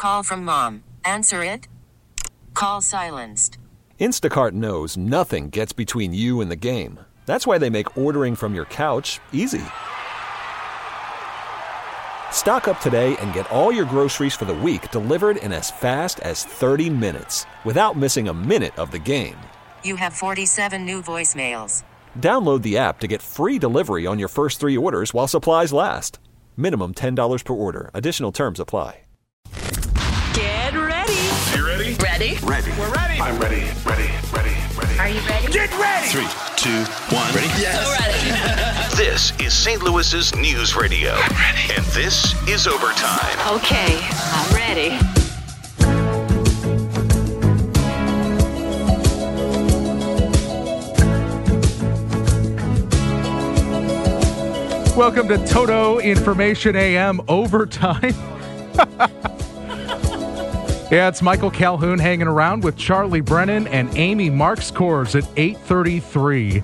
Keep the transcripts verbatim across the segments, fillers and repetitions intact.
call from mom. Answer it. Call silenced. Instacart knows nothing gets between you and the game. That's why they make ordering from your couch easy. Stock up today and get all your groceries for the week delivered in as fast as thirty minutes without missing a minute of the game. You have forty-seven new voicemails. Download the app to get free delivery on your first three orders while supplies last. Minimum ten dollars per order. Additional terms apply. Get ready. You ready? Ready? Ready. We're ready. I'm ready. Ready. Ready. Ready. Are you ready? Get ready. Three, two, one. Ready? Yes. So ready. This is Saint Louis's News Radio. I'm ready. And this is Overtime. Okay, I'm ready. Welcome to Toto Information A M Overtime. Yeah, it's Michael Calhoun hanging around with Charlie Brennan and Amy Marks Kors at eight thirty-three.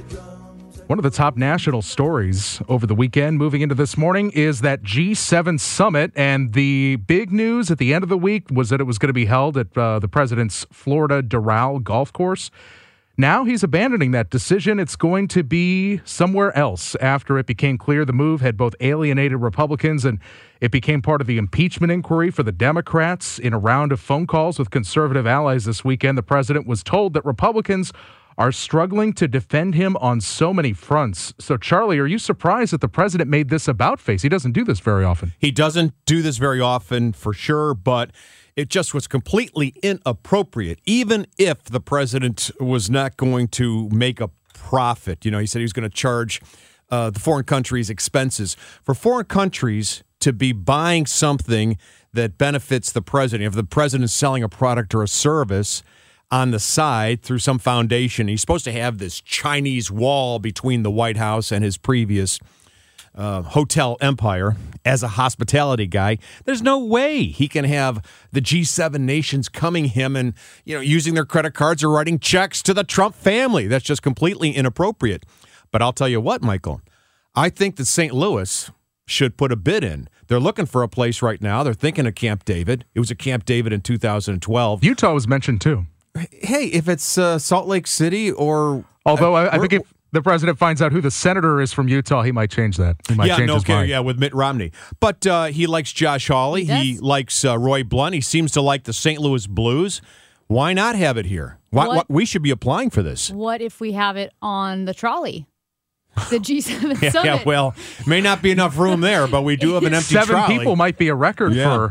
One of the top national stories over the weekend moving into this morning is that G seven summit, and the big news at the end of the week was that it was going to be held at uh, the president's Florida Doral golf course. Now he's abandoning that decision. It's going to be somewhere else after it became clear the move had both alienated Republicans and it became part of the impeachment inquiry for the Democrats. In a round of phone calls with conservative allies this weekend, the president was told that Republicans are struggling to defend him on so many fronts. So, Charlie, are you surprised that the president made this about face? He doesn't do this very often. He doesn't do this very often, for sure, but it just was completely inappropriate, even if the president was not going to make a profit. You know, he said he was going to charge uh, the foreign countries expenses. For foreign countries to be buying something that benefits the president, if the president's selling a product or a service on the side through some foundation, he's supposed to have this Chinese wall between the White House and his previous Uh, hotel empire as a hospitality guy. There's no way he can have the G seven nations coming him and, you know, using their credit cards or writing checks to the Trump family. That's just completely inappropriate. But I'll tell you what, Michael, I think that Saint Louis should put a bid in. They're looking for a place right now. They're thinking of Camp David. It was a Camp David in two thousand twelve. Utah was mentioned too. Hey, if it's uh, Salt Lake City or... Although uh, I, I think if the president finds out who the senator is from Utah, he might change that. He might yeah, change no his care. mind. Yeah, with Mitt Romney. But uh, he likes Josh Hawley. He, he likes uh, Roy Blunt. He seems to like the Saint Louis Blues. Why not have it here? Why, why, we should be applying for this. What if we have it on the trolley? The G seven yeah, summit. Yeah, well, may not be enough room there, but we do have an empty Seven trolley. people might be a record Yeah. for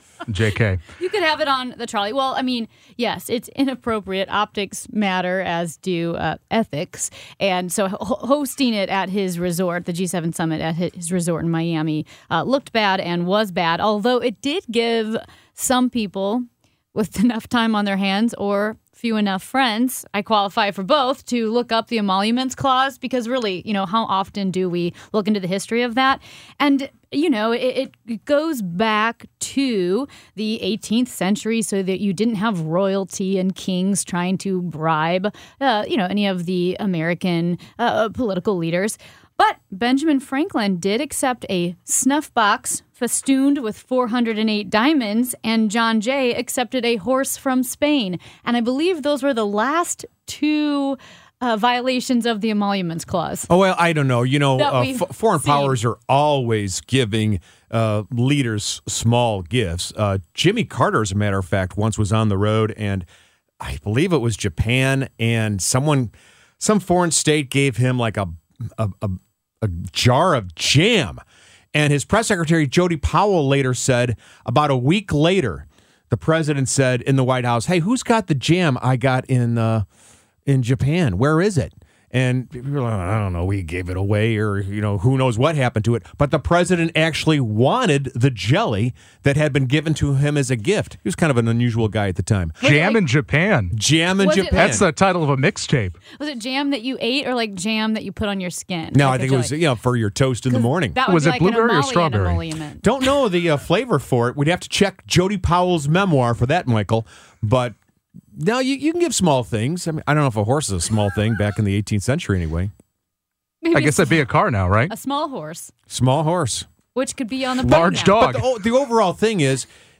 J K. You could have it on the trolley. Well, I mean, yes, it's inappropriate. Optics matter, as do uh, ethics. And so ho- hosting it at his resort, the G seven summit at his resort in Miami, uh, looked bad and was bad, although it did give some people with enough time on their hands or few enough friends, I qualify for both, to look up the emoluments clause, because really, you know, how often do we look into the history of that? And, you know, it, it goes back to the eighteenth century, so that you didn't have royalty and kings trying to bribe, uh, you know, any of the American uh, political leaders. But Benjamin Franklin did accept a snuff box festooned with four hundred eight diamonds, and John Jay accepted a horse from Spain. And I believe those were the last two uh, violations of the emoluments clause. Oh, well, I don't know. You know, uh, f- foreign seen. powers are always giving uh, leaders small gifts. Uh, Jimmy Carter, as a matter of fact, once was on the road, and I believe it was Japan, and someone, some foreign state gave him like a a, a a jar of jam. And his press secretary, Jody Powell, later said, about a week later, the president said in the White House, hey, who's got the jam I got in uh, in Japan? Where is it? And people were like, I don't know, we gave it away, or, you know, who knows what happened to it. But the president actually wanted the jelly that had been given to him as a gift. He was kind of an unusual guy at the time. Jam in Japan. Jam in Was it Japan. That's the title of a mixtape. Was it jam that you ate, or like jam that you put on your skin? No, Like I a think it was, jelly? you know, for your toast in the morning. That would Was be it like blueberry or an emollient strawberry? emolument. Don't know the uh, flavor for it. We'd have to check Jody Powell's memoir for that, Michael. But no, you, you can give small things. I mean, I don't know if a horse is a small thing back in the eighteenth century anyway. Maybe I guess that'd be a car now, right? a small horse, Small horse. which could be on the Large playground. dog. But the, the overall thing is,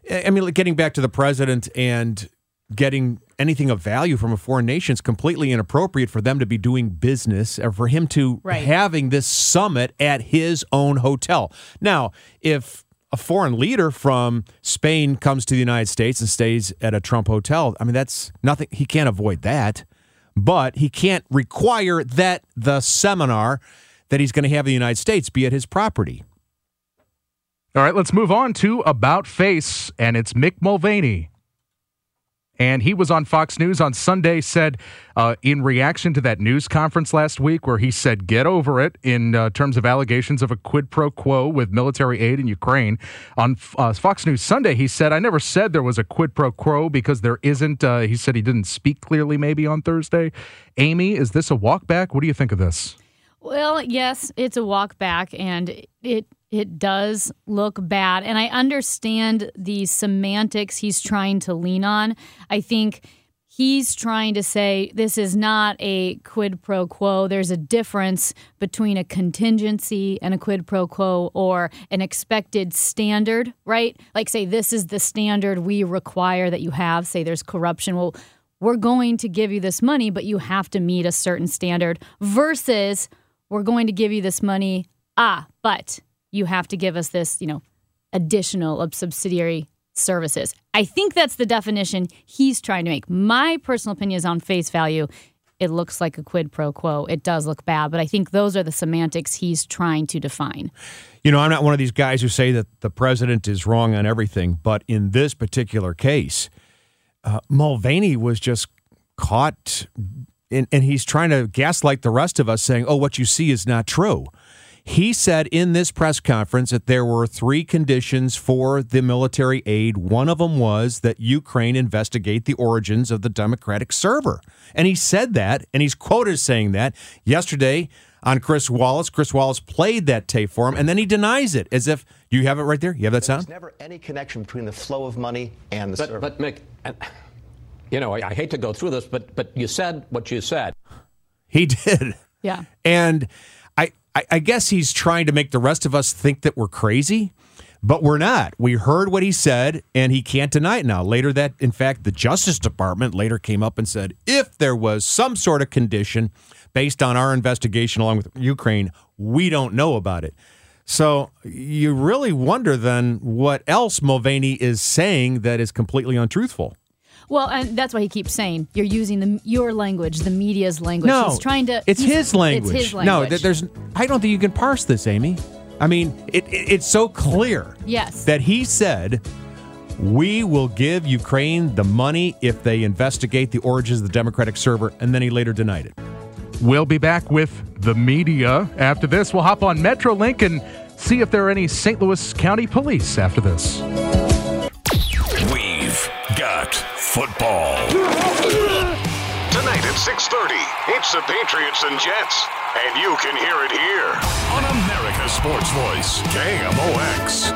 I mean, getting back to the president and getting anything of value from a foreign nation is completely inappropriate for them to be doing business or for him to Right. having this summit at his own hotel. Now, if a foreign leader from Spain comes to the United States and stays at a Trump hotel, I mean, that's nothing. He can't avoid that, but he can't require that the seminar that he's going to have in the United States be at his property. All right, let's move on to About Face, and it's Mick Mulvaney. And he was on Fox News on Sunday, said uh, in reaction to that news conference last week where he said, get over it in uh, terms of allegations of a quid pro quo with military aid in Ukraine. On uh, Fox News Sunday, he said, I never said there was a quid pro quo because there isn't. Uh, he said he didn't speak clearly maybe on Thursday. Amy, is this a walk back? What do you think of this? Well, yes, it's a walk back, and it it does look bad. And I understand the semantics he's trying to lean on. I think he's trying to say this is not a quid pro quo. There's a difference between a contingency and a quid pro quo, or an expected standard, right? Like, say, this is the standard we require that you have. Say there's corruption. Well, we're going to give you this money, but you have to meet a certain standard, versus we're going to give you this money, ah, but you have to give us this, you know, additional of subsidiary services. I think that's the definition he's trying to make. My personal opinion is on face value, it looks like a quid pro quo. It does look bad, but I think those are the semantics he's trying to define. You know, I'm not one of these guys who say that the president is wrong on everything, but in this particular case, uh, Mulvaney was just caught, in, and he's trying to gaslight the rest of us, saying, oh, what you see is not true. He said in this press conference that there were three conditions for the military aid. One of them was that Ukraine investigate the origins of the Democratic server. And he said that, and he's quoted as saying that yesterday on Chris Wallace. Chris Wallace played that tape for him, and then he denies it as if, you have it right there? You have that sound? There's never any connection between the flow of money and the but, server. But, Mick, you know, I, I hate to go through this, but but you said what you said. He did. Yeah. And I, I, I guess he's trying to make the rest of us think that we're crazy, but we're not. We heard what he said, and he can't deny it now. Later that, in fact, the Justice Department later came up and said, if there was some sort of condition based on our investigation along with Ukraine, we don't know about it. So you really wonder then what else Mulvaney is saying that is completely untruthful. Well, and that's why he keeps saying you're using the your language, the media's language. No, he's trying to. It's he's, his language. It's his language. No, th- there's. I don't think you can parse this, Amy. I mean, it, it, it's so clear. Yes. That he said, we will give Ukraine the money if they investigate the origins of the Democratic server, and then he later denied it. We'll be back with the media after this. We'll hop on Metrolink and see if there are any Saint Louis County police after this. We've got football. Tonight at six thirty, it's the Patriots and Jets, and you can hear it here On America's Sports Voice, K M O X.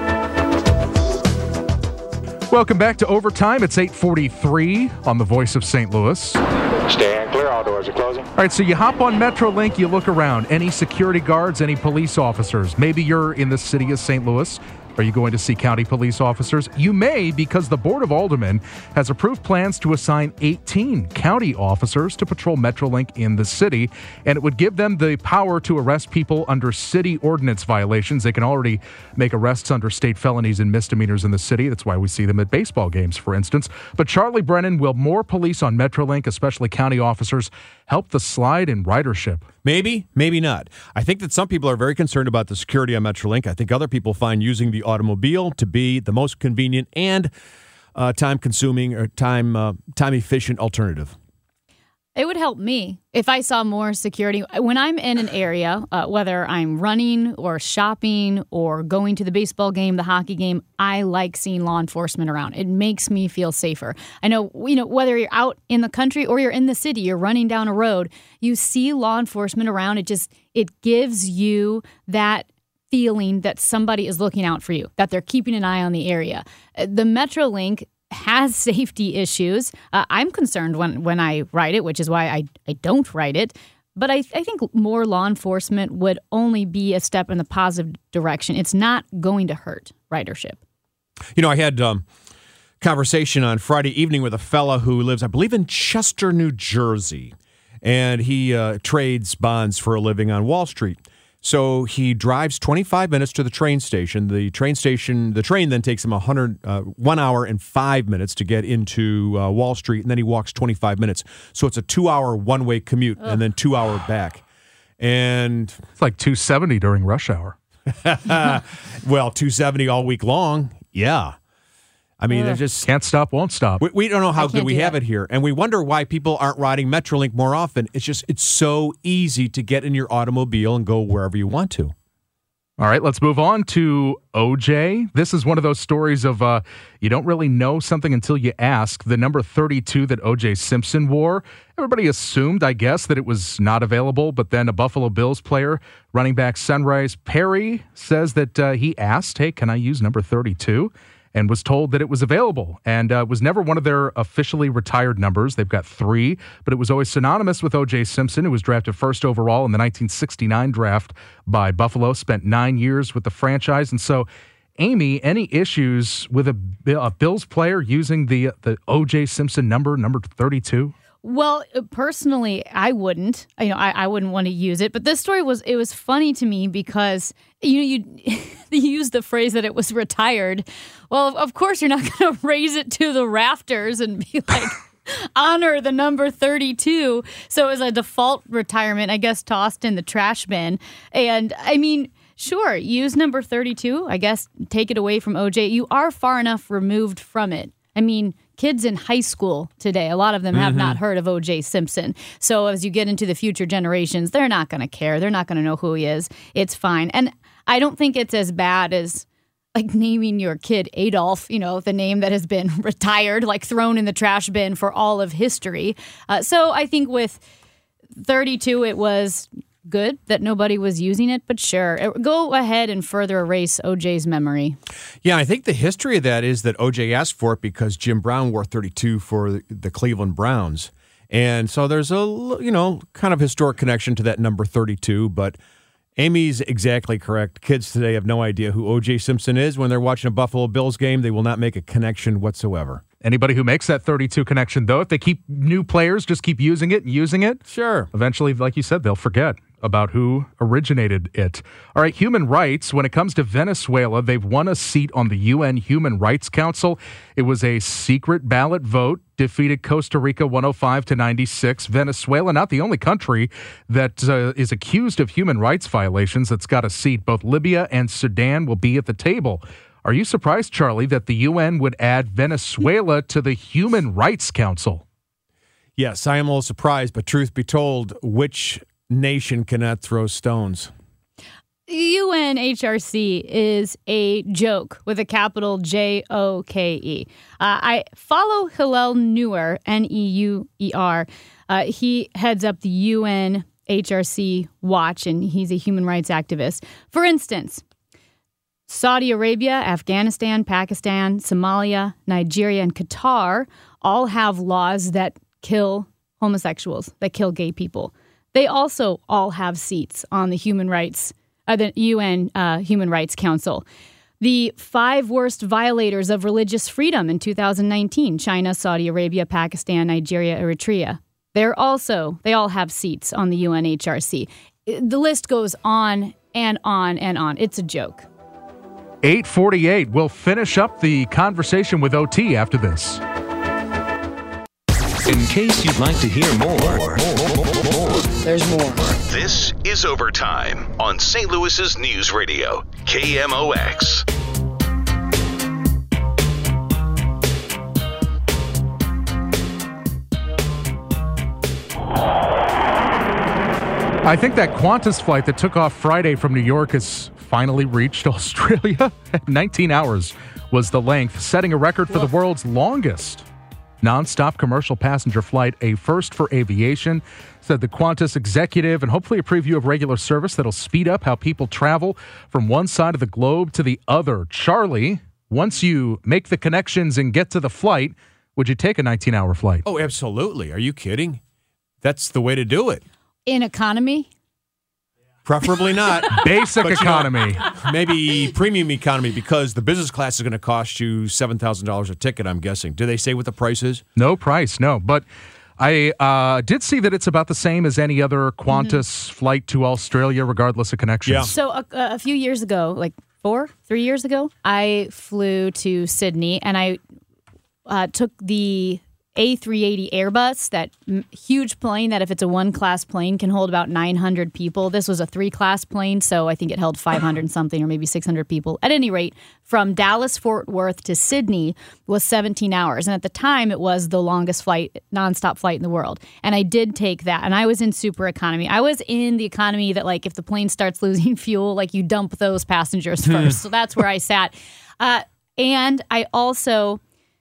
Welcome back to Overtime. It's eight forty-three on the Voice of Saint Louis. Stand clear, all doors are closing. All right, so you hop on Metrolink, you look around. Any security guards, any police officers? Maybe you're in the city of Saint Louis. Are you going to see county police officers? You may, because the Board of Aldermen has approved plans to assign eighteen county officers to patrol Metrolink in the city, and it would give them the power to arrest people under city ordinance violations. They can already make arrests under state felonies and misdemeanors in the city. That's why we see them at baseball games, for instance. But Charlie Brennan, will more police on Metrolink, especially county officers, help the slide in ridership? Maybe, maybe not. I think that some people are very concerned about the security on Metrolink. I think other people find using the automobile to be the most convenient and uh, time-consuming or time uh, time-efficient alternative. It would help me if I saw more security. When I'm in an area, uh, whether I'm running or shopping or going to the baseball game, the hockey game, I like seeing law enforcement around. It makes me feel safer. I know, you know, whether you're out in the country or you're in the city, you're running down a road, you see law enforcement around. It just, it gives you that feeling that somebody is looking out for you, that they're keeping an eye on the area. The Metrolink has safety issues. Uh, I'm concerned when, when I ride it, which is why I, I don't ride it. But I, I think more law enforcement would only be a step in the positive direction. It's not going to hurt ridership. You know, I had um, conversation on Friday evening with a fella who lives, I believe, in Chester, New Jersey, and he uh, trades bonds for a living on Wall Street. So he drives twenty-five minutes to the train station. The train station, the train then takes him one hundred, uh, one hour and five minutes to get into uh, Wall Street, and then he walks twenty-five minutes. So it's a two-hour one-way commute, Ugh. and then two hour back. And it's like two seventy during rush hour. Well, two seventy all week long. Yeah. I mean, they just can't stop, won't stop. We, we don't know how good we have that. it here, and we wonder why people aren't riding Metrolink more often. It's just it's so easy to get in your automobile and go wherever you want to. All right, let's move on to O J. This is one of those stories of uh, you don't really know something until you ask. The number thirty-two that O J Simpson wore, everybody assumed, I guess, that it was not available, but then a Buffalo Bills player, running back Sunrise Perry, says that uh, he asked, hey, can I use number thirty-two? And was told that it was available, and uh, was never one of their officially retired numbers. They've got three, but it was always synonymous with O J Simpson, who was drafted first overall in the nineteen sixty-nine draft by Buffalo, spent nine years with the franchise. And so, Amy, any issues with a, a Bills player using the the O J Simpson number, number thirty-two? Well, personally, I wouldn't. You know, I, I wouldn't want to use it. But this story was it was funny to me because you know you you used the phrase that it was retired. Well, of course, you're not going to raise it to the rafters and be like honor the number thirty-two. So it was a default retirement, I guess, tossed in the trash bin. And I mean, sure, use number thirty-two. I guess take it away from O J. You are far enough removed from it. I mean, kids in high school today, a lot of them have Mm-hmm. not heard of O J Simpson. So as you get into the future generations, they're not going to care. They're not going to know who he is. It's fine. And I don't think it's as bad as like naming your kid Adolf, you know, the name that has been retired, like thrown in the trash bin for all of history. Uh, so I think with thirty-two, it was good that nobody was using it, but sure, go ahead and further erase O J's memory. Yeah, I think the history of that is that O J asked for it because Jim Brown wore thirty-two for the Cleveland Browns. And so there's a, you know, kind of historic connection to that number thirty-two, but Amy's exactly correct. Kids today have no idea who O J Simpson is. When they're watching a Buffalo Bills game, they will not make a connection whatsoever. Anybody who makes that thirty-two connection, though, if they keep new players, just keep using it and using it, sure. Eventually, like you said, they'll forget about who originated it. All right, human rights. When it comes to Venezuela, they've won a seat on the U N Human Rights Council. It was a secret ballot vote, defeated Costa Rica one oh five to ninety-six. Venezuela, not the only country that uh, is accused of human rights violations that's got a seat. Both Libya and Sudan will be at the table. Are you surprised, Charlie, that the U N would add Venezuela to the Human Rights Council? Yes, I am a little surprised, but truth be told, which nation cannot throw stones? U N H R C is a joke with a capital J O K E. Uh, I follow Hillel Neuer, N E U E R. Uh, he heads up the U N H R C Watch, and he's a human rights activist. For instance, Saudi Arabia, Afghanistan, Pakistan, Somalia, Nigeria, and Qatar all have laws that kill homosexuals, that kill gay people. They also all have seats on the Human Rights, uh, the U N uh, Human Rights Council. The five worst violators of religious freedom in two thousand nineteen: China, Saudi Arabia, Pakistan, Nigeria, Eritrea. They're also they all have seats on the U N H R C. The list goes on and on and on. It's a joke. eight forty-eight. We'll finish up the conversation with O T after this. In case you'd like to hear more, more, more, more, more. There's more. This is Overtime on Saint Louis's News Radio, K M O X. I think that Qantas flight that took off Friday from New York has finally reached Australia. nineteen hours was the length, setting a record for the world's longest nonstop commercial passenger flight, a first for aviation, said the Qantas executive, and hopefully a preview of regular service that'll speed up how people travel from one side of the globe to the other. Charlie, once you make the connections and get to the flight, would you take a nineteen-hour flight? Oh, absolutely. Are you kidding? That's the way to do it. In economy? Preferably not. Basic But, you know, economy. maybe premium economy, because the business class is going to cost you seven thousand dollars a ticket, I'm guessing. Do they say what the price is? No price, no. But I uh, did see that it's about the same as any other Qantas mm-hmm. flight to Australia, regardless of connections. Yeah. So a, a few years ago, like four, three years ago, I flew to Sydney, and I uh, took the A three eighty Airbus, that m- huge plane that if it's a one-class plane can hold about nine hundred people. This was a three-class plane, so I think it held five hundred something or maybe six hundred people. At any rate, from Dallas-Fort Worth to Sydney was seventeen hours. And at the time, it was the longest flight, nonstop flight in the world. And I did take that, and I was in super economy. I was in the economy that, like, if the plane starts losing fuel, like, you dump those passengers first. So that's where I sat. Uh, and I also...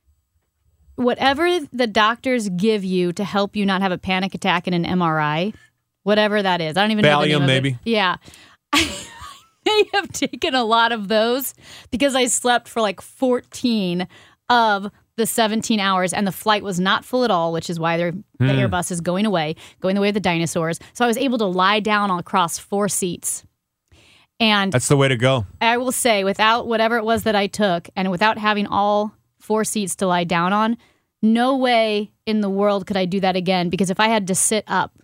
Whatever the doctors give you to help you not have a panic attack in an M R I, whatever that is. I don't even know the name Valium, of maybe. it. Yeah. I may have taken a lot of those because I slept for like fourteen of the seventeen hours, and the flight was not full at all, which is why they're, the Hmm. Airbus is going away, going the way of the dinosaurs. So I was able to lie down across four seats. And That's the way to go. I will say, without whatever it was that I took, and without having all four seats to lie down on, no way in the world could I do that again, because if I had to sit up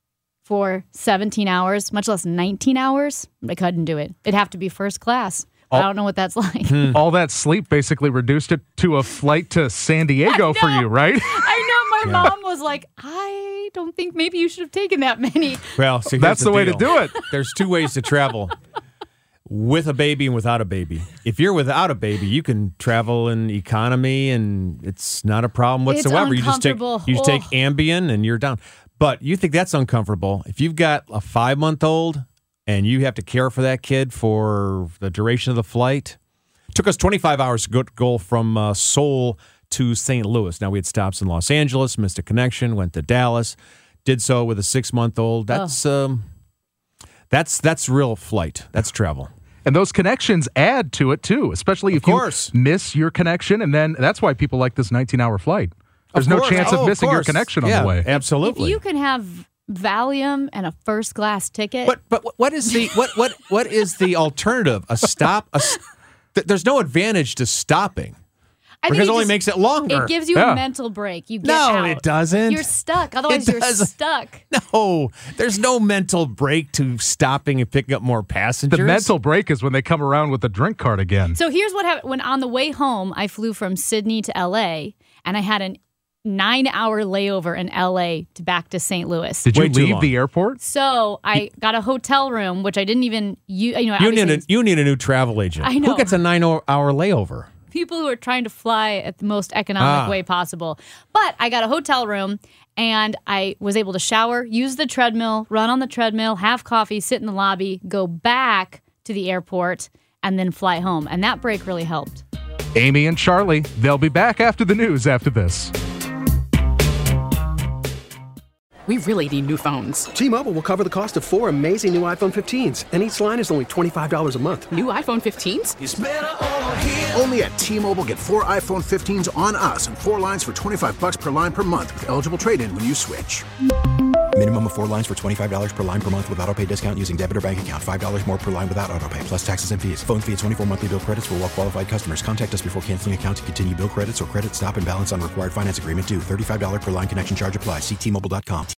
for seventeen hours, much less nineteen hours, I couldn't do it. It'd have to be first class. All, I don't know what that's like. Hmm. All that sleep basically reduced it to a flight to San Diego for you, right? I know. My Yeah. mom was like, I don't think maybe you should have taken that many. Well, see, here's That's the way to deal. do it. There's two ways to travel. With a baby and without a baby. If you're without a baby, you can travel in economy and it's not a problem It's whatsoever. You just take uncomfortable. you just take Oh. Ambien and you're down. But you think that's uncomfortable. If you've got a five-month-old and you have to care for that kid for the duration of the flight, it took us twenty-five hours to go, go from uh, Seoul to Saint Louis. Now, we had stops in Los Angeles, missed a connection, went to Dallas, did so with a six-month-old. That's um, that's that's real flight. That's travel. And those connections add to it, too, especially if Of course. you miss your connection. And then that's why people like this nineteen-hour flight. There's Of no course. chance Oh, of of missing your course. connection on Yeah, the way. absolutely. If you can have Valium and a first class ticket. But but what is the what what what is the alternative? A stop? A, s- th- there's no advantage to stopping. I think Because it only just- makes it longer. It gives you Yeah. a mental break. You get No, out. it doesn't. You're stuck. Otherwise, you're doesn't. stuck. No, there's no mental break to stopping and picking up more passengers. The mental break is when they come around with the drink card again. So here's what happened. When on the way home, I flew from Sydney to L A, and I had a nine-hour layover in L A to back to Saint Louis. Did you Way too leave long. the airport? So I got a hotel room, which I didn't even you, you know. You obviously need a it's you need a new travel agent. I know. Who gets a nine hour layover? people who are trying to fly at the most economic Ah. way possible. But I got a hotel room, and I was able to shower, use the treadmill, run on the treadmill, have coffee, sit in the lobby, go back to the airport, and then fly home. And that break really helped. Amy and Charlie, they'll be back after the news after this. We really need new phones. T-Mobile will cover the cost of four amazing new iPhone fifteens, and each line is only twenty-five dollars a month. New iPhone fifteens? It's better over here. Only at T-Mobile, get four iPhone fifteens on us and four lines for twenty-five bucks per line per month with eligible trade-in when you switch. Minimum of four lines for twenty-five dollars per line per month with autopay discount using debit or bank account. five dollars more per line without autopay, plus taxes and fees. Phone fee at twenty-four monthly bill credits for well-qualified customers. Contact us before canceling account to continue bill credits or credit stop and balance on required finance agreement due. thirty-five dollars per line connection charge applies. See T Mobile dot com.